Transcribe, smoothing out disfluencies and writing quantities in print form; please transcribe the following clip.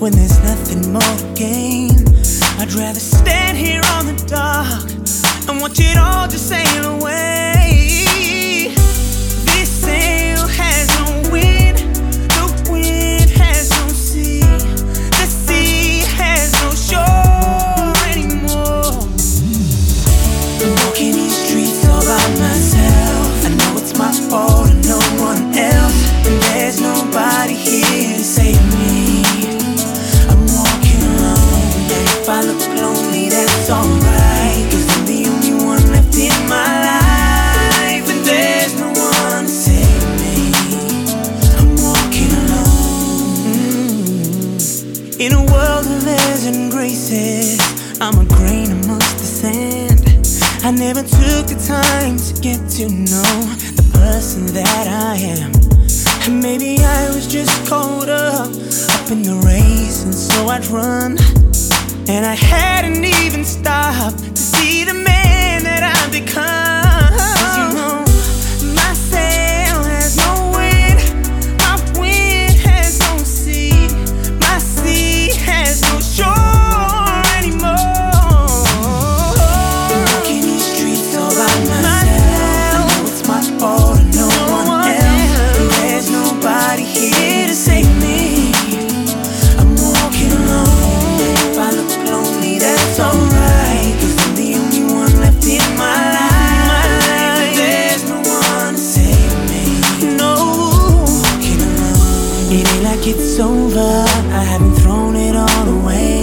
when there's nothing more to gain. I'd rather stand here on the dock and watch it all just sail away. This sail has no wind, the wind has no sea, the sea has no shore anymore. I'm walking these streets all by myself. I know it's my fault and no one else, and there's nobody here to save me. I'm walking alone, and if I look lonely, that's alright, 'cause I'm the only one left in my life, and there's no one to save me. I'm walking alone. In a world of airs and graces, I'm a grain amongst the sand. I never took the time to get to know the person that I am. And maybe I was just caught up in the race, and so I'd run. And I hadn't even stopped to see the man that I've become. 'Cause you know, my sail has no wind, my wind has no sea, my sea has no shore anymore. I'm walking these streets all by myself. I know it's my fault and no one else, and there's nobody here to save me. I'm walking alone, and if I look lonely, that's alright, 'cause I'm the only one left in my life, and there's no one to save me. No, walking alone. It ain't like it's over, I haven't thrown it all away.